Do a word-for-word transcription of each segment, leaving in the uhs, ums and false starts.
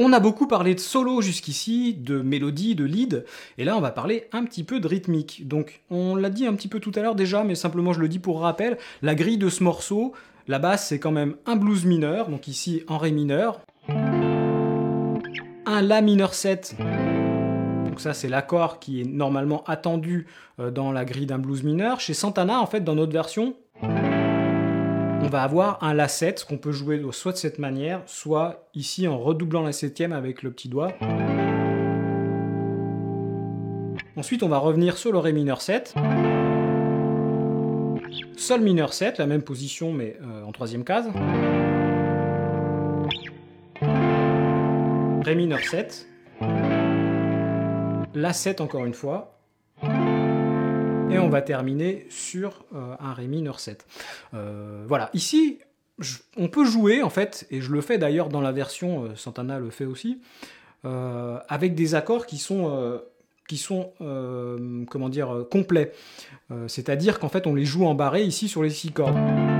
On a beaucoup parlé de solo jusqu'ici, de mélodie, de lead, et là on va parler un petit peu de rythmique. Donc on l'a dit un petit peu tout à l'heure déjà, mais simplement je le dis pour rappel, la grille de ce morceau, la basse c'est quand même un blues mineur, donc ici en ré mineur, un la mineur sept, donc ça c'est l'accord qui est normalement attendu dans la grille d'un blues mineur. Chez Santana en fait dans notre version, on va avoir un la sept qu'on peut jouer soit de cette manière, soit ici en redoublant la septième avec le petit doigt. Ensuite, on va revenir sur le ré mineur sept. Sol mineur sept, la même position mais euh, en troisième case. Ré mineur sept. La sept encore une fois. Et on va terminer sur euh, un ré mineur sept. Euh, voilà, ici, je, on peut jouer, en fait, et je le fais d'ailleurs dans la version, euh, Santana le fait aussi, euh, avec des accords qui sont, euh, qui sont euh, comment dire, euh, complets. Euh, c'est-à-dire qu'en fait, on les joue en barré ici sur les six cordes.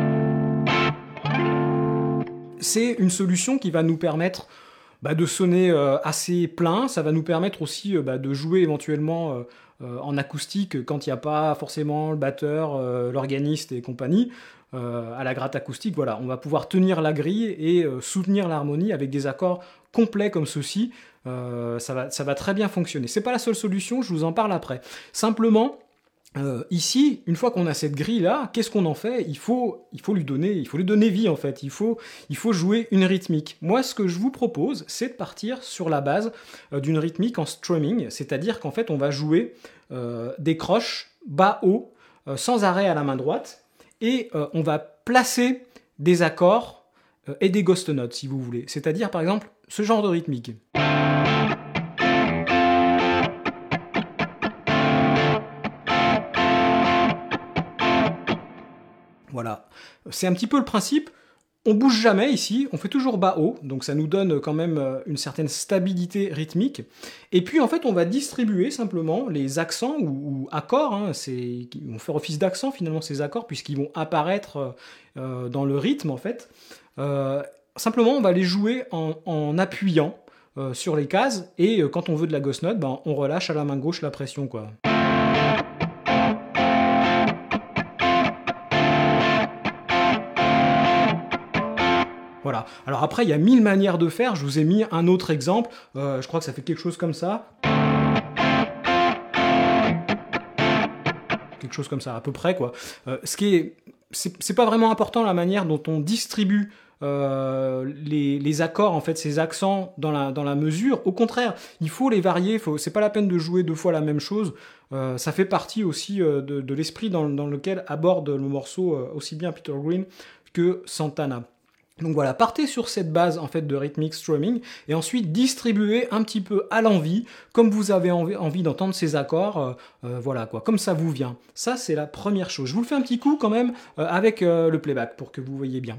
C'est une solution qui va nous permettre bah, de sonner euh, assez plein. Ça va nous permettre aussi euh, bah, de jouer éventuellement euh, euh, en acoustique quand il n'y a pas forcément le batteur, euh, l'organiste et compagnie. Euh, à la gratte acoustique, voilà, on va pouvoir tenir la grille et euh, soutenir l'harmonie avec des accords complets comme ceci. Euh, ça va, ça va très bien fonctionner. C'est pas la seule solution, je vous en parle après. Simplement, Euh, ici, une fois qu'on a cette grille-là, qu'est-ce qu'on en fait ? Il faut, il faut lui donner, il faut lui donner vie en fait. Il faut, il faut jouer une rythmique. Moi, ce que je vous propose, c'est de partir sur la base euh, d'une rythmique en strumming, c'est-à-dire qu'en fait, on va jouer euh, des croches bas-haut, euh, sans arrêt à la main droite, et euh, on va placer des accords euh, et des ghost notes, si vous voulez. C'est-à-dire, par exemple, ce genre de rythmique. Voilà, c'est un petit peu le principe, on bouge jamais ici, on fait toujours bas-haut, donc ça nous donne quand même une certaine stabilité rythmique, et puis en fait on va distribuer simplement les accents ou, ou accords, hein, c'est, on fait office d'accent finalement ces accords, puisqu'ils vont apparaître euh, dans le rythme en fait, euh, simplement on va les jouer en, en appuyant euh, sur les cases, et euh, quand on veut de la ghost note, ben, on relâche à la main gauche la pression quoi. Voilà. Alors après, il y a mille manières de faire. Je vous ai mis un autre exemple. Euh, je crois que ça fait quelque chose comme ça. Quelque chose comme ça, à peu près, quoi. Euh, ce qui est... C'est, c'est pas vraiment important la manière dont on distribue euh, les, les accords, en fait, ces accents dans la, dans la mesure. Au contraire, il faut les varier. Faut, c'est pas la peine de jouer deux fois la même chose. Euh, ça fait partie aussi euh, de, de l'esprit dans, dans lequel aborde le morceau euh, aussi bien Peter Green que Santana. Donc voilà, partez sur cette base en fait de rhythmic strumming et ensuite distribuez un petit peu à l'envie, comme vous avez envie, envie d'entendre ces accords, euh, euh, voilà quoi, comme ça vous vient. Ça c'est la première chose. Je vous le fais un petit coup quand même euh, avec euh, le playback pour que vous voyez bien.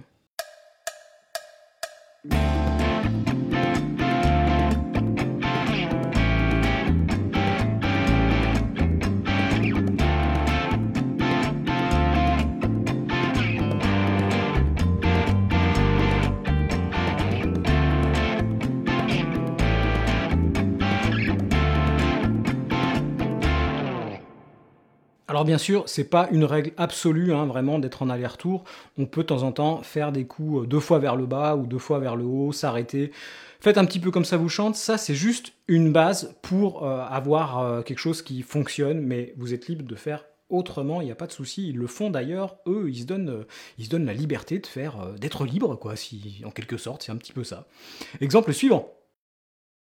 Alors bien sûr, c'est pas une règle absolue, hein, vraiment, d'être en aller-retour. On peut de temps en temps faire des coups deux fois vers le bas ou deux fois vers le haut, s'arrêter. Faites un petit peu comme ça vous chante. Ça, c'est juste une base pour euh, avoir euh, quelque chose qui fonctionne, mais vous êtes libre de faire autrement, il n'y a pas de souci. Ils le font d'ailleurs, eux, ils se donnent, euh, ils se donnent la liberté de faire, euh, d'être libre, quoi, si, en quelque sorte, c'est un petit peu ça. Exemple suivant.